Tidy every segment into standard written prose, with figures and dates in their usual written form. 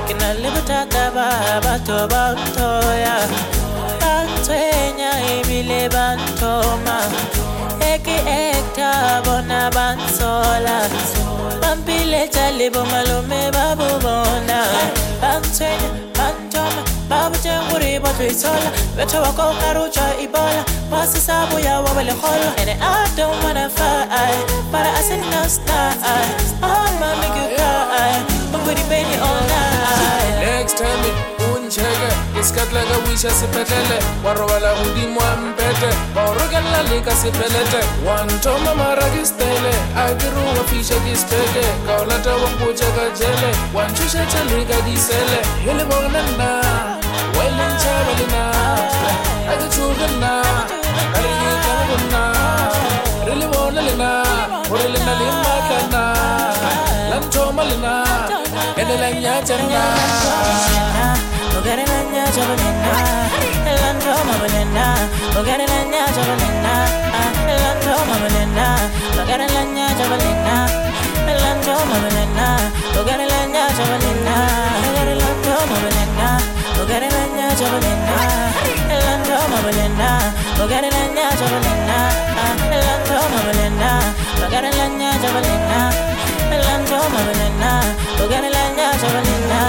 Kina libuta kaba bato bantoya Bantwenya ibile bantoma Eki ekta bona bansola Bampile chalibo malume babu bona Bantwenya bantoma Babu jenguri batu isola Beto wako karucha ibola Wasi sabu ya wawele kholo And I don't wanna fight But I said no start I'ma make you cry Bangudi baby all night Next time uncheke Iskatlaga wisha sipetele Warwala udimwa mpete Orugala lika sipelete Wantoma maragistele Agiruwa fisha gispeke Kaulata wambucha kajele Wanchusha chalika disele Hili bonana Wailin chabalina Agichugana Kalini kamuna Rili bonalina Urilina limakana Lantoma lina Edelanya chana Ogarelanya jabalina Lantoma balina Ogarelanya jabalina Lantoma balina Ogarelanya jabalina Lantoma balina Ogarelanya jabalina Lantoma balina Ogarelanya jabalina Lantoma balina Ogarelanya jabalina Lantoma balina Ogarelanya jabalina Lantoma balina Ogarelanya jabalina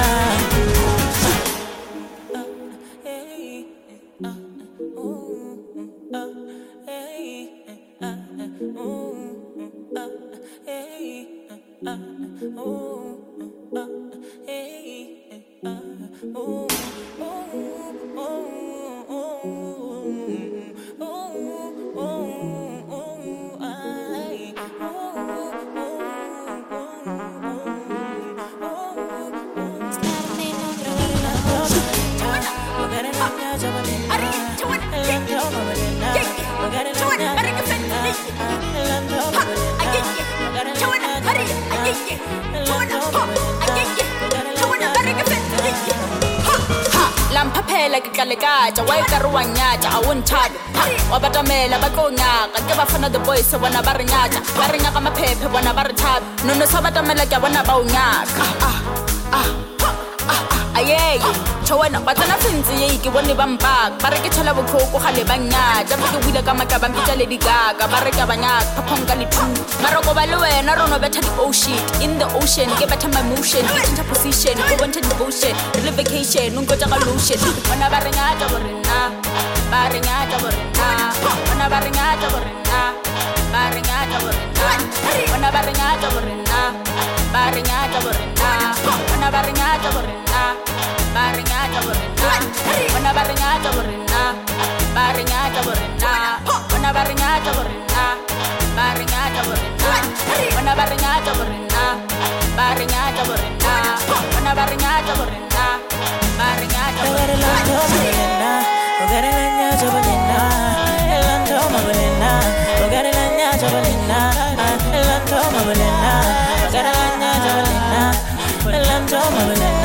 Lampapela kikalekaja waikaruwanyaja awunthabe wabatamela batlonyaka ke bafana the boys bona ba renyaka maphephe bona ba re thabe nono sa batamela ke bona ba unyaka ayeye tshwana batsana fentse ye ke bone ba mpaka ba re ke tshela bokhoko ga le banyaja ba ke buile ka maka ba mpitsa le digaga ba re ka banyaka phaphanka le thu maroko ba le wena rono betha the ocean in the ocean ke betha my motion into position go wanted devotion the vacation unko tsa ka lotion bona ba re nyaka borena ba re nyaka borena bona ba re nyaka borena ba re nyaka borena bona ba re nyaka borena ba re nyaka borena bona ba re nyaka borena Barinyata borena, bona barinyata borena, barinyata borena, bona barinyata borena, barinyata borena, bona barinyata borena, barinyata borena, bona barinyata borena, barinyata borena. Ogarelanya jabalina, Lantoma borena, Ogarelanya jabalina, Lantoma borena, Ogarelanya jabalina, Lantoma borena.